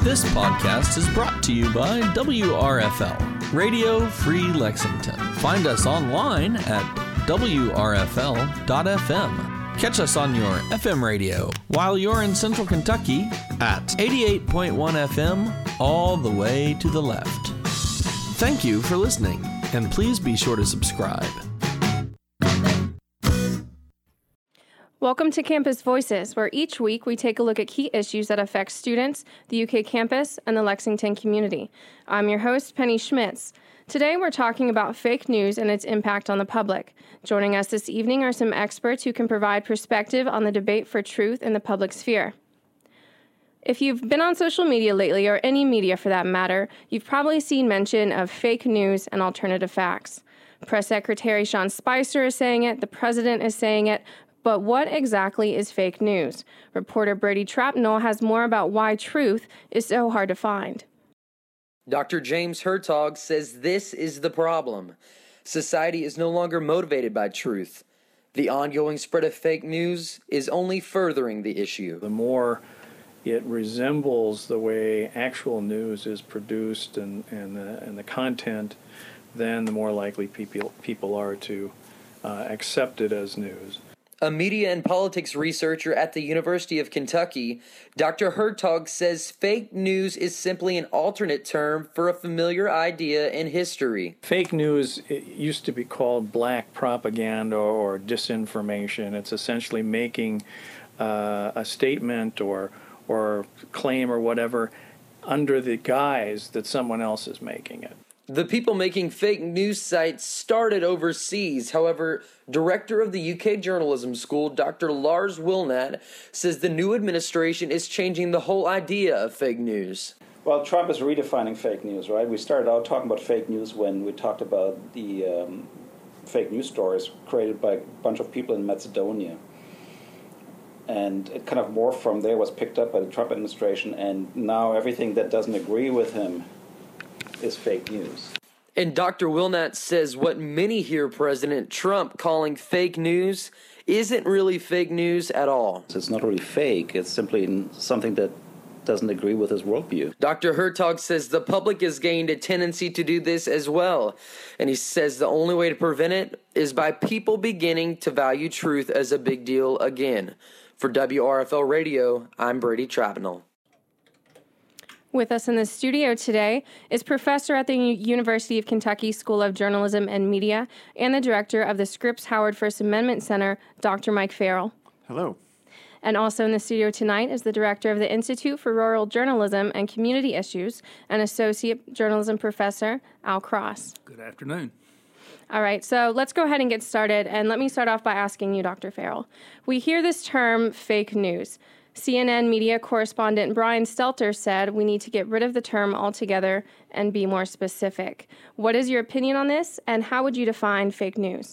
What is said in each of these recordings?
This podcast is brought to you by WRFL, Radio Free Lexington. Find us online at WRFL.FM. Catch us on your FM radio while you're in Central Kentucky at 88.1 FM, all the way to the left. Thank you for listening, and please be sure to subscribe. Welcome to Campus Voices, where each week we take a look at key issues that affect students, the UK campus, and the Lexington community. I'm your host, Penny Schmitz. Today we're talking about fake news and its impact on the public. Joining us this evening are some experts who can provide perspective on the debate for truth in the public sphere. If you've been on social media lately, or any media for that matter, you've probably seen mention of fake news and alternative facts. Press Secretary Sean Spicer is saying it, the president is saying it, but what exactly is fake news? Reporter Brady Trapnell has more about why truth is so hard to find. Dr. James Hertog says this is the problem. Society is no longer motivated by truth. The ongoing spread of fake news is only furthering the issue. The more it resembles the way actual news is produced and the content, then the more likely people are to accept it as news. A media and politics researcher at the University of Kentucky, Dr. Hertog says fake news is simply an alternate term for a familiar idea in history. Fake news, it used to be called black propaganda or disinformation. It's essentially making a statement or claim or whatever under the guise that someone else is making it. The people making fake news sites started overseas. However, director of the UK Journalism School, Dr. Lars Wilnat, says the new administration is changing the whole idea of fake news. Well, Trump is redefining fake news, right? We started out talking about fake news when we talked about the fake news stories created by a bunch of people in Macedonia. And it kind of morphed from there, was picked up by the Trump administration, and now everything that doesn't agree with him is fake news. And Dr. Wilnat says what many hear President Trump calling fake news isn't really fake news at all. It's not really fake, it's simply something that doesn't agree with his worldview. Dr. Hertog says the public has gained a tendency to do this as well. And he says the only way to prevent it is by people beginning to value truth as a big deal again. For WRFL Radio, I'm Brady Trapnell. With us in the studio today is professor at the University of Kentucky School of Journalism and Media and the director of the Scripps Howard First Amendment Center, Dr. Mike Farrell. Hello. And also in the studio tonight is the director of the Institute for Rural Journalism and Community Issues and associate journalism professor, Al Cross. Good afternoon. All right, so let's go ahead and get started. And let me start off by asking you, Dr. Farrell. We hear this term fake news. CNN media correspondent Brian Stelter said we need to get rid of the term altogether and be more specific. What is your opinion on this, and how would you define fake news?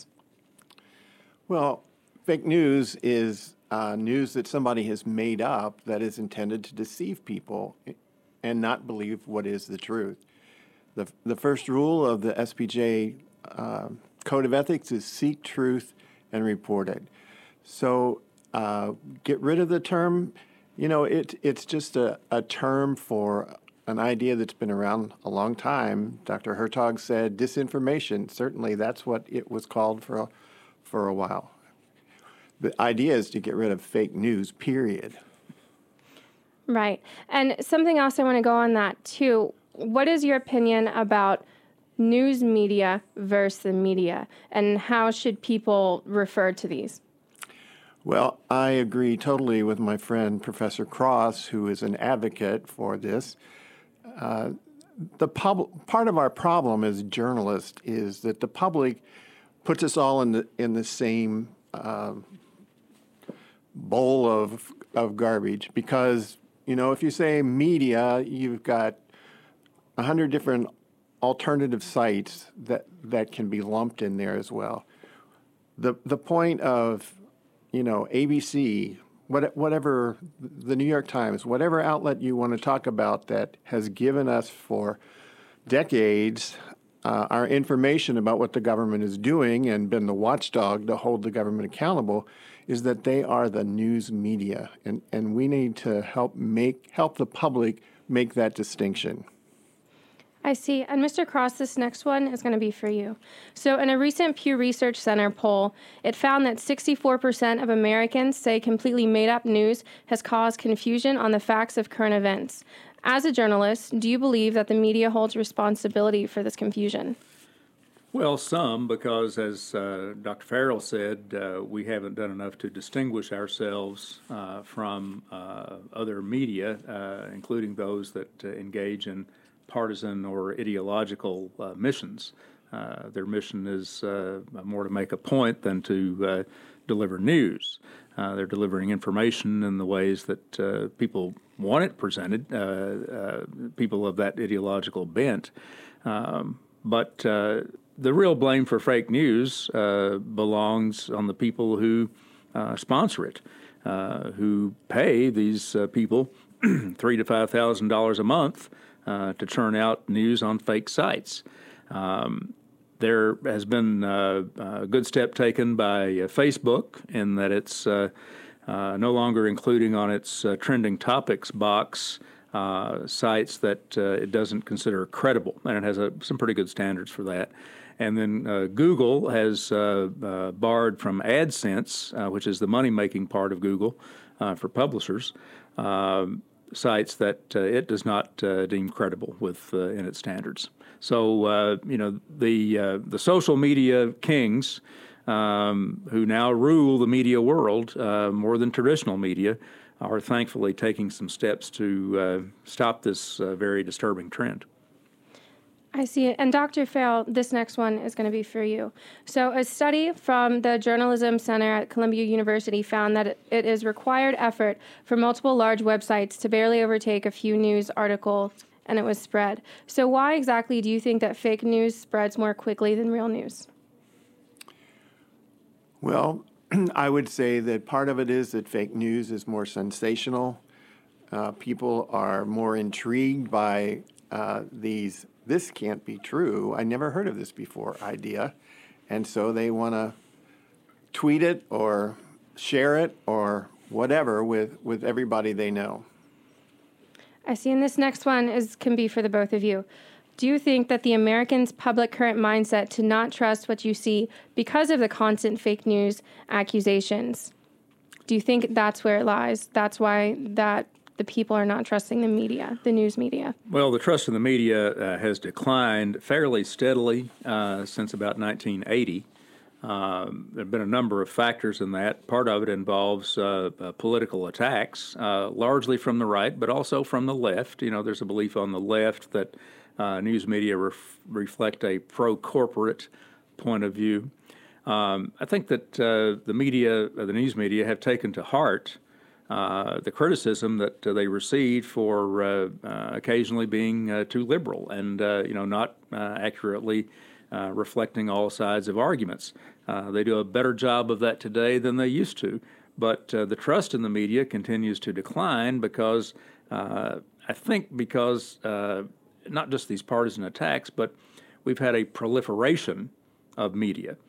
Well, fake news is news that somebody has made up that is intended to deceive people and not believe what is the truth. The first rule of the SPJ Code of Ethics is seek truth and report it. So get rid of the term. You know, it's just a term for an idea that's been around a long time. Dr. Hertog said disinformation. Certainly that's what it was called for a while. The idea is to get rid of fake news, period. Right. And something else I want to go on that, too. What is your opinion about news media versus the media, and how should people refer to these? Well, I agree totally with my friend Professor Cross, who is an advocate for this. Part of our problem as journalists is that the public puts us all in the same bowl of garbage, because, you know, if you say media, you've got 100 different alternative sites that can be lumped in there as well. The point of, you know, ABC, whatever, the New York Times, whatever outlet you want to talk about that has given us for decades our information about what the government is doing and been the watchdog to hold the government accountable, is that they are the news media. And we need to help the public make that distinction. I see. And Mr. Cross, this next one is going to be for you. So in a recent Pew Research Center poll, it found that 64% of Americans say completely made-up news has caused confusion on the facts of current events. As a journalist, do you believe that the media holds responsibility for this confusion? Well, some, because as Dr. Farrell said, we haven't done enough to distinguish ourselves from other media, including those that engage in partisan or ideological missions. Their mission is more to make a point than to deliver news. They're delivering information in the ways that people want it presented, people of that ideological bent. But the real blame for fake news belongs on the people who sponsor it, who pay these people $3,000 to $5,000 a month to churn out news on fake sites. There has been a good step taken by Facebook in that it's no longer including on its trending topics box sites that it doesn't consider credible, and it has some pretty good standards for that. And then Google has barred from AdSense, which is the money-making part of Google for publishers, sites that it does not deem credible with in its standards. So the social media kings who now rule the media world more than traditional media are thankfully taking some steps to stop this very disturbing trend. I see it. And Dr. Farrell, this next one is going to be for you. So a study from the Journalism Center at Columbia University found that it is required effort for multiple large websites to barely overtake a few news articles, and it was spread. So why exactly do you think that fake news spreads more quickly than real news? Well, I would say that part of it is that fake news is more sensational. People are more intrigued by this can't be true, I never heard of this before idea. And so they want to tweet it or share it or whatever with everybody they know. I see. And this next one can be for the both of you. Do you think that the Americans' public current mindset to not trust what you see because of the constant fake news accusations? Do you think that's where it lies? That's why the people are not trusting the media, the news media? Well, the trust in the media has declined fairly steadily since about 1980. There have been a number of factors in that. Part of it involves political attacks, largely from the right, but also from the left. You know, there's a belief on the left that news media reflect a pro-corporate point of view. I think that the news media have taken to heart the criticism that they received for occasionally being too liberal and not accurately reflecting all sides of arguments. They do a better job of that today than they used to, but the trust in the media continues to decline because I think not just these partisan attacks, but we've had a proliferation of media.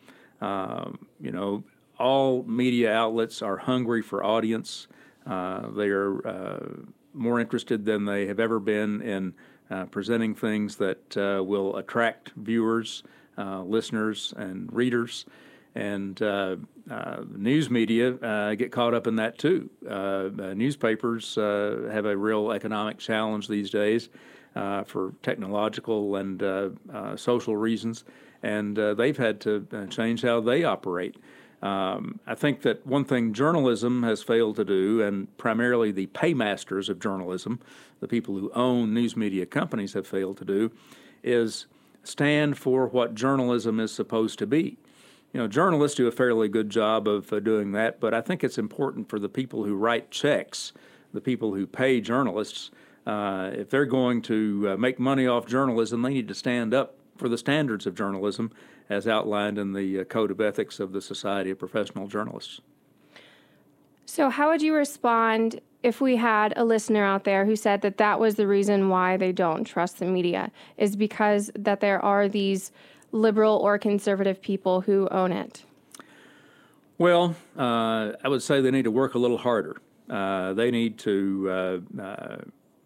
All media outlets are hungry for audience. They are more interested than they have ever been in presenting things that will attract viewers, listeners, and readers. And news media get caught up in that too. Newspapers have a real economic challenge these days for technological and social reasons, and they've had to change how they operate. I think that one thing journalism has failed to do, and primarily the paymasters of journalism, the people who own news media companies, have failed to do, is stand for what journalism is supposed to be. You know, journalists do a fairly good job of doing that, but I think it's important for the people who write checks, the people who pay journalists, if they're going to make money off journalism, they need to stand up for the standards of journalism as outlined in the Code of Ethics of the Society of Professional Journalists. So how would you respond if we had a listener out there who said that was the reason why they don't trust the media, is because that there are these liberal or conservative people who own it? Well, I would say they need to work a little harder. They need to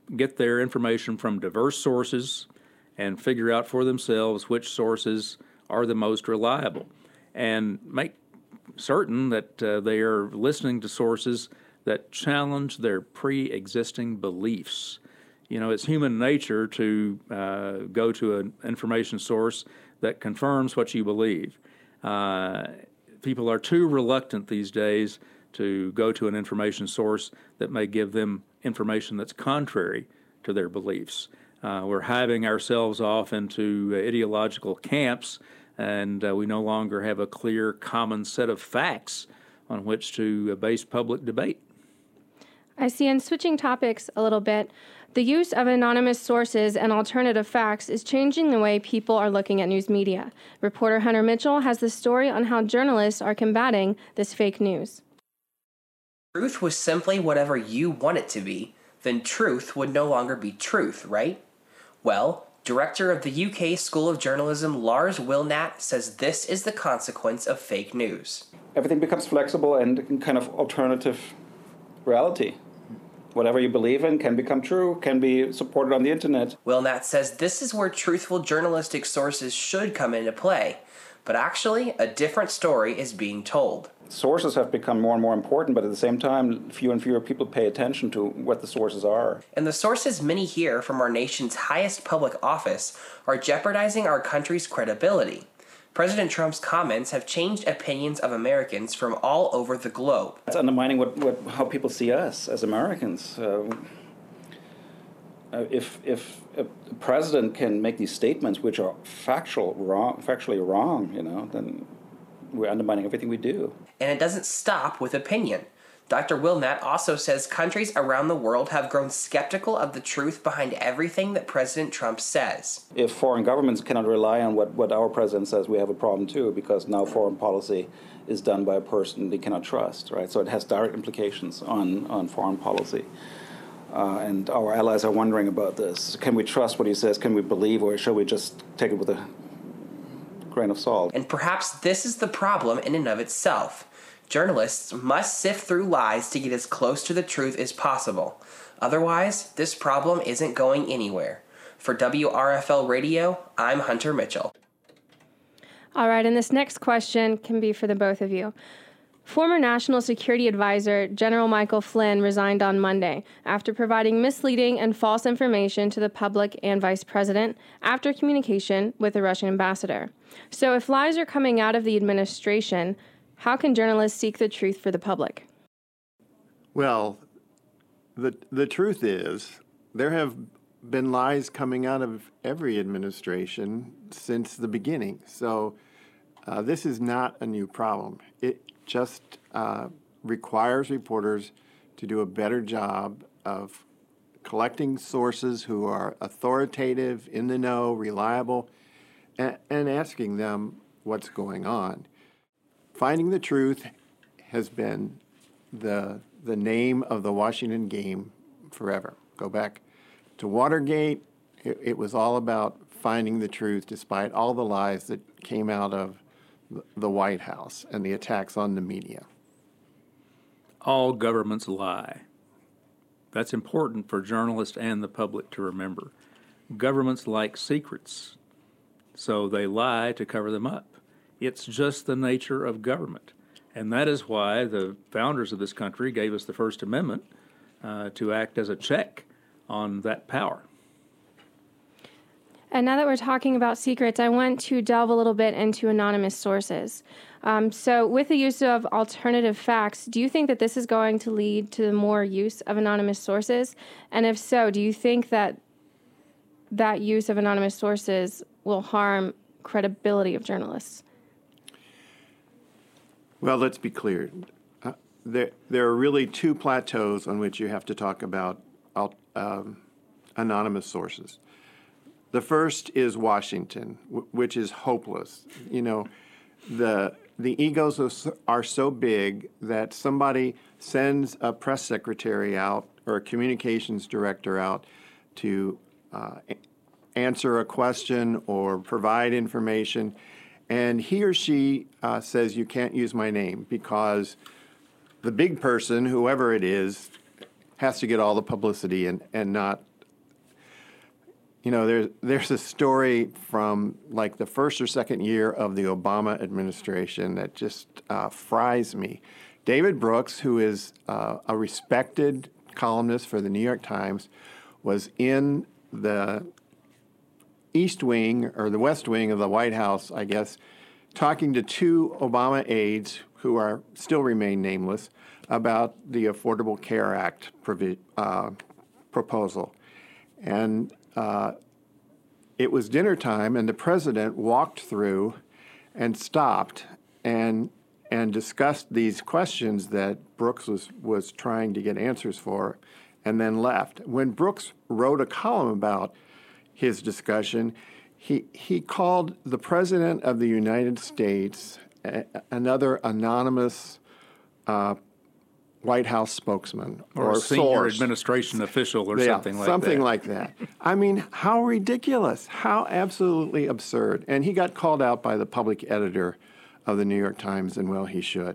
get their information from diverse sources and figure out for themselves which sources are the most reliable, and make certain that they are listening to sources that challenge their pre-existing beliefs. You know, it's human nature to go to an information source that confirms what you believe. People are too reluctant these days to go to an information source that may give them information that's contrary to their beliefs. We're hiving ourselves off into ideological camps, and we no longer have a clear, common set of facts on which to base public debate. I see, and switching topics a little bit, the use of anonymous sources and alternative facts is changing the way people are looking at news media. Reporter Hunter Mitchell has the story on how journalists are combating this fake news. Truth was simply whatever you want it to be, then truth would no longer be truth, right? Well, Director of the UK School of Journalism Lars Wilnat says this is the consequence of fake news. Everything becomes flexible and kind of alternative reality. Whatever you believe in can become true, can be supported on the internet. Wilnat says this is where truthful journalistic sources should come into play. But actually, a different story is being told. Sources have become more and more important, but at the same time, fewer and fewer people pay attention to what the sources are. And the sources many hear from our nation's highest public office are jeopardizing our country's credibility. President Trump's comments have changed opinions of Americans from all over the globe. It's undermining how people see us as Americans. If a president can make these statements which are factually wrong, then we're undermining everything we do. And it doesn't stop with opinion. Dr. Wilnat also says countries around the world have grown skeptical of the truth behind everything that President Trump says. If foreign governments cannot rely on what our president says, we have a problem too, because now foreign policy is done by a person they cannot trust, right? So it has direct implications on foreign policy. And our allies are wondering about this. Can we trust what he says? Can we believe, or shall we just take it with a grain of salt? And perhaps this is the problem in and of itself. Journalists must sift through lies to get as close to the truth as possible. Otherwise, this problem isn't going anywhere. For WRFL Radio, I'm Hunter Mitchell. All right, and this next question can be for the both of you. Former National Security Advisor General Michael Flynn resigned on Monday after providing misleading and false information to the public and Vice President after communication with the Russian ambassador. So if lies are coming out of the administration, how can journalists seek the truth for the public? Well, the truth is there have been lies coming out of every administration since the beginning. So this is not a new problem. It just requires reporters to do a better job of collecting sources who are authoritative, in the know, reliable, and asking them what's going on. Finding the truth has been the name of the Washington game forever. Go back to Watergate. It was all about finding the truth despite all the lies that came out of the White House and the attacks on the media. All governments lie. That's important for journalists and the public to remember. Governments like secrets, so they lie to cover them up. It's just the nature of government. And that is why the founders of this country gave us the First Amendment to act as a check on that power. And now that we're talking about secrets, I want to delve a little bit into anonymous sources. So with the use of alternative facts, do you think that this is going to lead to more use of anonymous sources? And if so, do you think that that use of anonymous sources will harm credibility of journalists? Well, let's be clear. There are really two plateaus on which you have to talk about anonymous sources. The first is Washington, which is hopeless. You know, the egos are so big that somebody sends a press secretary out or a communications director out to answer a question or provide information, and he or she says, you can't use my name because the big person, whoever it is, has to get all the publicity and not there's a story from like the first or second year of the Obama administration that just fries me. David Brooks, who is a respected columnist for the New York Times, was in the East Wing or the West Wing of the White House, I guess, talking to two Obama aides who are still remain nameless about the Affordable Care Act proposal. And it was dinner time, and the president walked through and stopped and discussed these questions that Brooks was trying to get answers for, and then left. When Brooks wrote a column about his discussion, he called the President of the United States another anonymous White House spokesman or senior source. Administration official or something like that. Something like that. I mean, how ridiculous, how absolutely absurd. And he got called out by the public editor of the New York Times, and well, he should.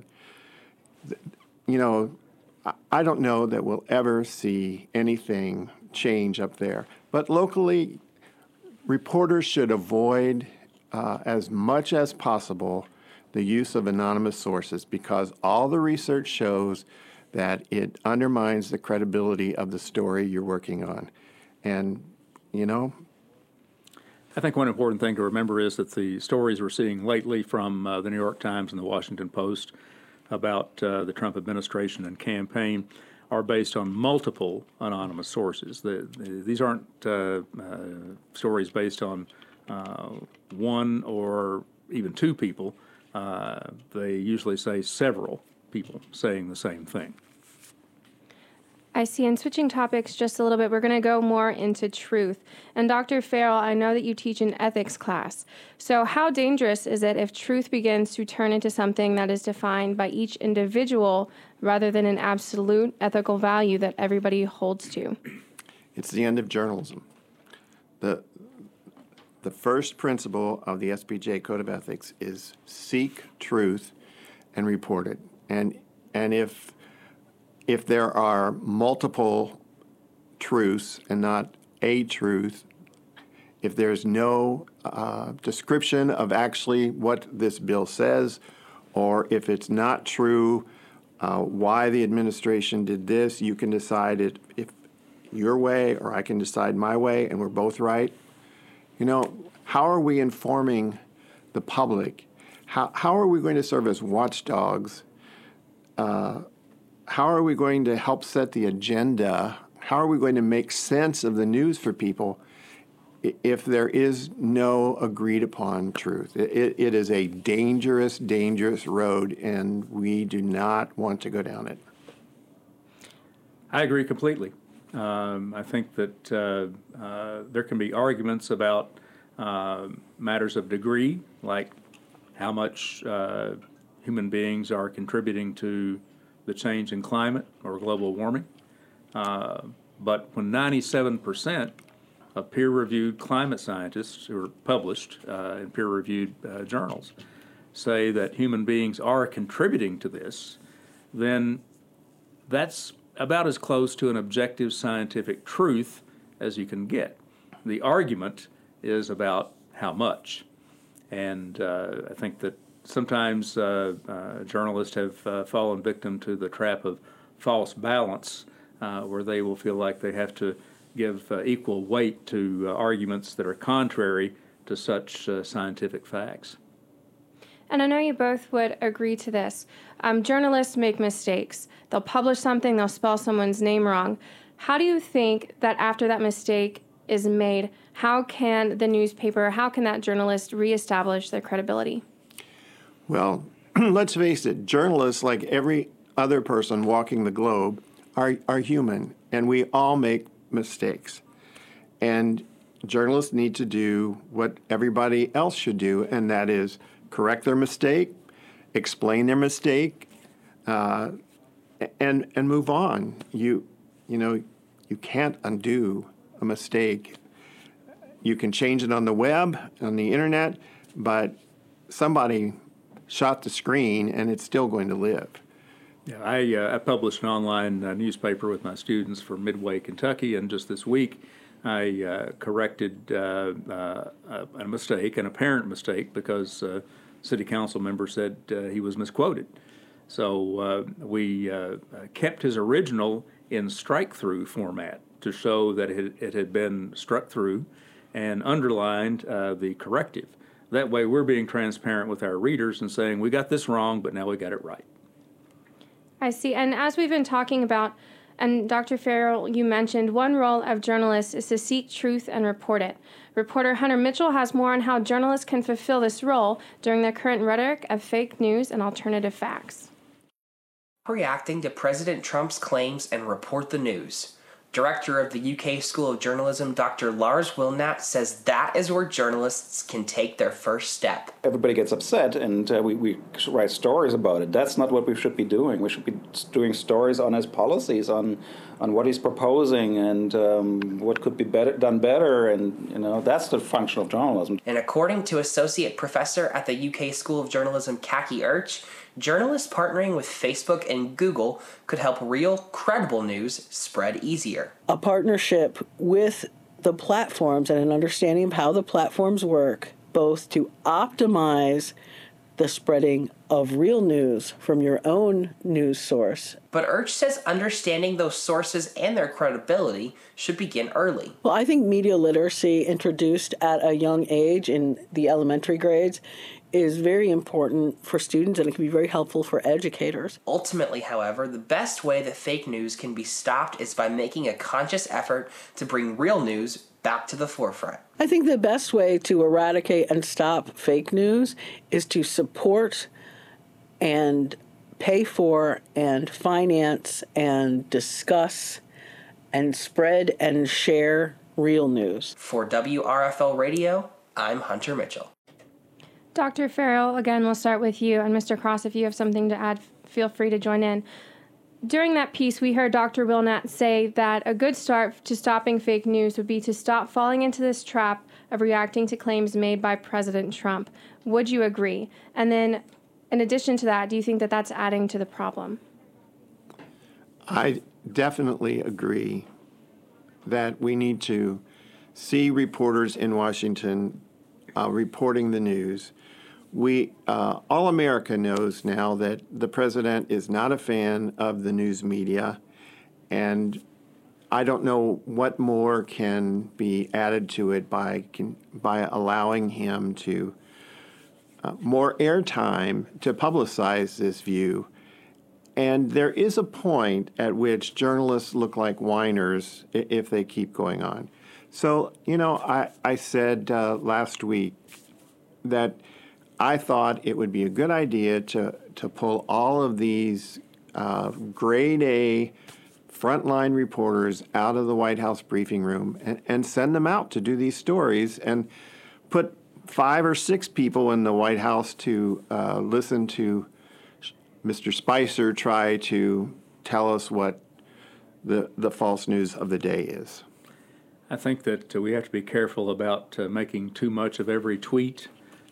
I don't know that we'll ever see anything change up there. But locally, reporters should avoid as much as possible the use of anonymous sources, because all the research shows that it undermines the credibility of the story you're working on. And, I think one important thing to remember is that the stories we're seeing lately from the New York Times and the Washington Post about the Trump administration and campaign are based on multiple anonymous sources. These aren't stories based on one or even two people. They usually say several people saying the same thing. I see. And switching topics just a little bit, we're going to go more into truth. And Dr. Farrell, I know that you teach an ethics class. So how dangerous is it if truth begins to turn into something that is defined by each individual rather than an absolute ethical value that everybody holds to? It's the end of journalism. The first principle of the SPJ Code of Ethics is seek truth and report it. And if there are multiple truths and not a truth, if there's no description of actually what this bill says, or if it's not true, why the administration did this, you can decide it if your way or I can decide my way, and we're both right. How are we informing the public? How are we going to serve as watchdogs? How are we going to help set the agenda? How are we going to make sense of the news for people if there is no agreed upon truth? It is a dangerous, dangerous road, and we do not want to go down it. I agree completely. I think that there can be arguments about matters of degree, like how much human beings are contributing to the change in climate or global warming. But when 97% of peer-reviewed climate scientists who are published in peer-reviewed journals say that human beings are contributing to this, then that's about as close to an objective scientific truth as you can get. The argument is about how much. And I think that sometimes journalists have fallen victim to the trap of false balance, where they will feel like they have to give equal weight to arguments that are contrary to such scientific facts. And I know you both would agree to this. Journalists make mistakes. They'll publish something, they'll spell someone's name wrong. How do you think that after that mistake is made, how can the newspaper, how can that journalist reestablish their credibility? Well, let's face it, journalists, like every other person walking the globe, are human, and we all make mistakes. And journalists need to do what everybody else should do, and that is correct their mistake, explain their mistake, and move on. You can't undo a mistake. You can change it on the web, on the internet, but somebody shot the screen, and it's still going to live. Yeah, I published an online newspaper with my students for Midway, Kentucky, and just this week I corrected a mistake, an apparent mistake, because city council member said he was misquoted. So we kept his original in strike-through format to show that it had been struck through, and underlined the corrective. That way we're being transparent with our readers and saying, we got this wrong, but now we got it right. I see. And as we've been talking about, and Dr. Farrell, you mentioned one role of journalists is to seek truth and report it. Reporter Hunter Mitchell has more on how journalists can fulfill this role during the current rhetoric of fake news and alternative facts. Reacting to President Trump's claims and report the news. Director of the UK School of Journalism, Dr. Lars Wilnat, says that is where journalists can take their first step. Everybody gets upset, and we write stories about it. That's not what we should be doing. We should be doing stories on his policies, on what he's proposing, and what could be done better, and that's the function of journalism. And according to Associate Professor at the UK School of Journalism, Kaki Urch, journalists partnering with Facebook and Google could help real, credible news spread easier. A partnership with the platforms and an understanding of how the platforms work, both to optimize the spreading of real news from your own news source. But Urch says understanding those sources and their credibility should begin early. Well, I think media literacy introduced at a young age in the elementary grades is very important for students, and it can be very helpful for educators. Ultimately, however, the best way that fake news can be stopped is by making a conscious effort to bring real news back to the forefront. I think the best way to eradicate and stop fake news is to support and pay for and finance and discuss and spread and share real news. For WRFL Radio, I'm Hunter Mitchell. Dr. Farrell, again, we'll start with you. And Mr. Cross, if you have something to add, feel free to join in. During that piece, we heard Dr. Wilnat say that a good start to stopping fake news would be to stop falling into this trap of reacting to claims made by President Trump. Would you agree? And then, in addition to that, do you think that that's adding to the problem? I definitely agree that we need to see reporters in Washington reporting the news. All America knows now that the president is not a fan of the news media, and I don't know what more can be added to it by allowing him to more airtime to publicize this view. And there is a point at which journalists look like whiners if they keep going on. So, I said last week that I thought it would be a good idea to pull all of these grade A frontline reporters out of the White House briefing room and send them out to do these stories, and put 5 or 6 people in the White House to listen to Mr. Spicer try to tell us what the false news of the day is. I think that we have to be careful about making too much of every tweet.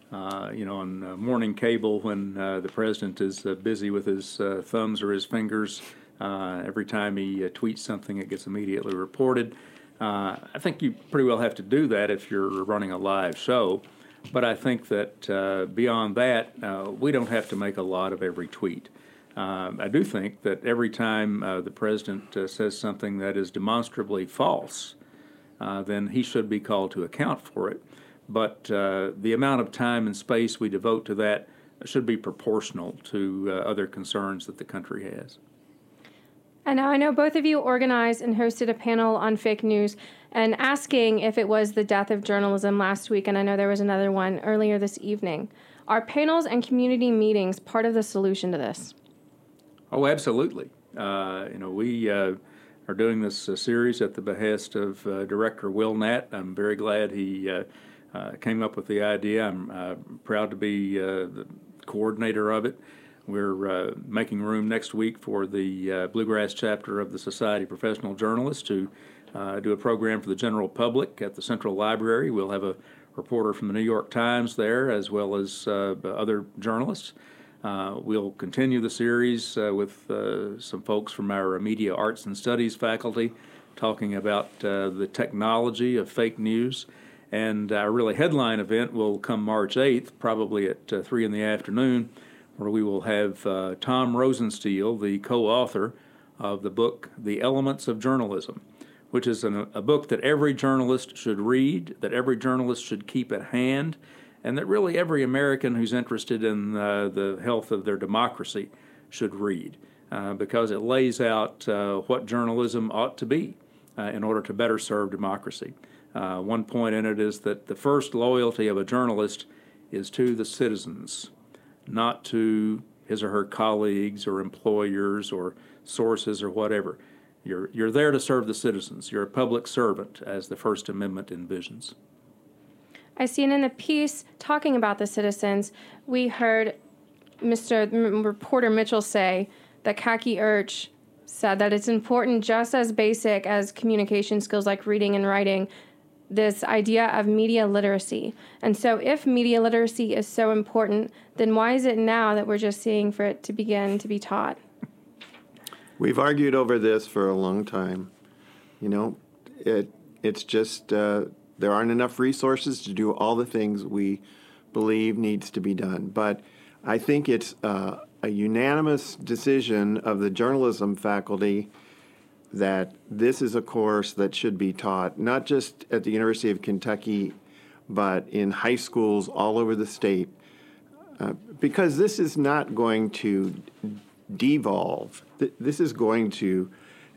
On morning cable, when the president is busy with his thumbs or his fingers, every time he tweets something, it gets immediately reported. I think you pretty well have to do that if you're running a live show. But I think that beyond that, we don't have to make a lot of every tweet. I do think that every time the president says something that is demonstrably false, then he should be called to account for it. But the amount of time and space we devote to that should be proportional to other concerns that the country has. And now I know both of you organized and hosted a panel on fake news and asking if it was the death of journalism last week, and I know there was another one earlier this evening. Are panels and community meetings part of the solution to this? Oh, absolutely. We are doing this series at the behest of Director Wilnat. I'm very glad he came up with the idea. I'm proud to be the coordinator of it. We're making room next week for the Bluegrass chapter of the Society of Professional Journalists to do a program for the general public at the Central Library. We'll have a reporter from the New York Times there, as well as other journalists. We'll continue the series with some folks from our Media Arts and Studies faculty talking about the technology of fake news. And our really headline event will come March 8th, probably at 3 in the afternoon, where we will have Tom Rosenstiel, the co-author of the book, The Elements of Journalism, which is a book that every journalist should read, that every journalist should keep at hand, and that really every American who's interested in the health of their democracy should read, because it lays out what journalism ought to be in order to better serve democracy. One point in it is that the first loyalty of a journalist is to the citizens, not to his or her colleagues or employers or sources or whatever. You're there to serve the citizens. You're a public servant, as the First Amendment envisions. I see, and in the piece talking about the citizens, we heard Reporter Mitchell say that Khaki Urch said that it's important, just as basic as communication skills like reading and writing, this idea of media literacy. And so if media literacy is so important, then why is it now that we're just seeing for it to begin to be taught? We've argued over this for a long time. You know, it's just there aren't enough resources to do all the things we believe needs to be done. But I think it's a unanimous decision of the journalism faculty that this is a course that should be taught, not just at the University of Kentucky, but in high schools all over the state, because this is not going to devolve. This is going to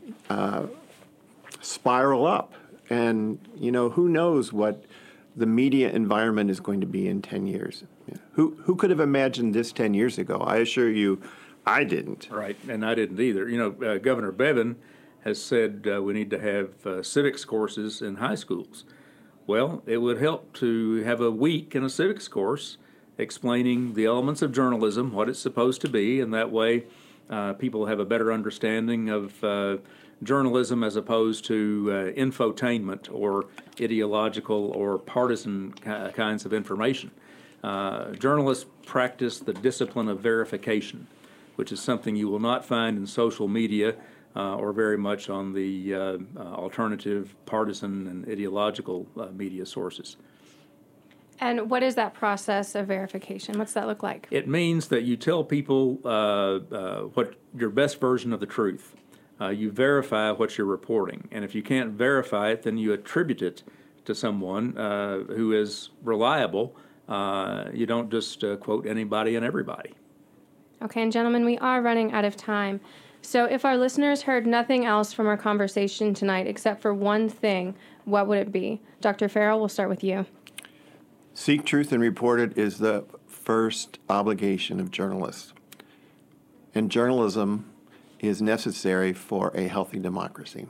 spiral up. And, you know, who knows what the media environment is going to be in 10 years. Who could have imagined this 10 years ago? I assure you, I didn't. Right, and I didn't either. You know, Governor Bevin has said we need to have civics courses in high schools. Well, it would help to have a week in a civics course explaining the elements of journalism, what it's supposed to be, and that way people have a better understanding of journalism as opposed to infotainment or ideological or partisan kinds of information. Journalists practice the discipline of verification, which is something you will not find in social media or very much on the alternative, partisan, and ideological media sources. And what is that process of verification? What's that look like? It means that you tell people what your best version of the truth. You verify what you're reporting. And if you can't verify it, then you attribute it to someone who is reliable. You don't just quote anybody and everybody. Okay, and gentlemen, we are running out of time. So if our listeners heard nothing else from our conversation tonight except for one thing, what would it be? Dr. Farrell, we'll start with you. Seek truth and report it is the first obligation of journalists. And journalism is necessary for a healthy democracy.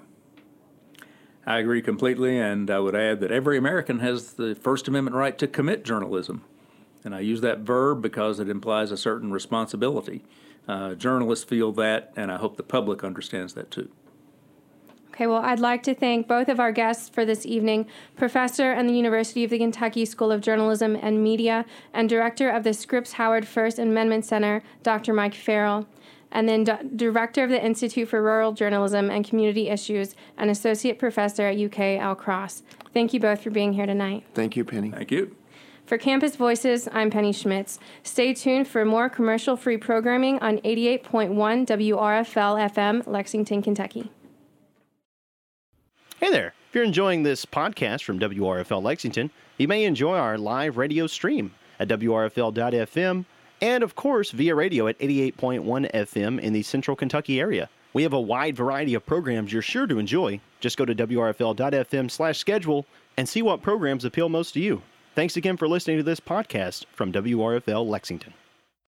I agree completely, and I would add that every American has the First Amendment right to commit journalism. And I use that verb because it implies a certain responsibility. Journalists feel that, and I hope the public understands that too. Okay, well, I'd like to thank both of our guests for this evening, Professor in the University of the Kentucky School of Journalism and Media and Director of the Scripps Howard First Amendment Center, Dr. Mike Farrell, and then Director of the Institute for Rural Journalism and Community Issues and Associate Professor at UK Al Cross. Thank you both for being here tonight. Thank you, Penny. Thank you. For Campus Voices, I'm Penny Schmitz. Stay tuned for more commercial-free programming on 88.1 WRFL FM, Lexington, Kentucky. Hey there. If you're enjoying this podcast from WRFL Lexington, you may enjoy our live radio stream at WRFL.FM and, of course, via radio at 88.1 FM in the Central Kentucky area. We have a wide variety of programs you're sure to enjoy. Just go to WRFL.FM/schedule and see what programs appeal most to you. Thanks again for listening to this podcast from WRFL Lexington.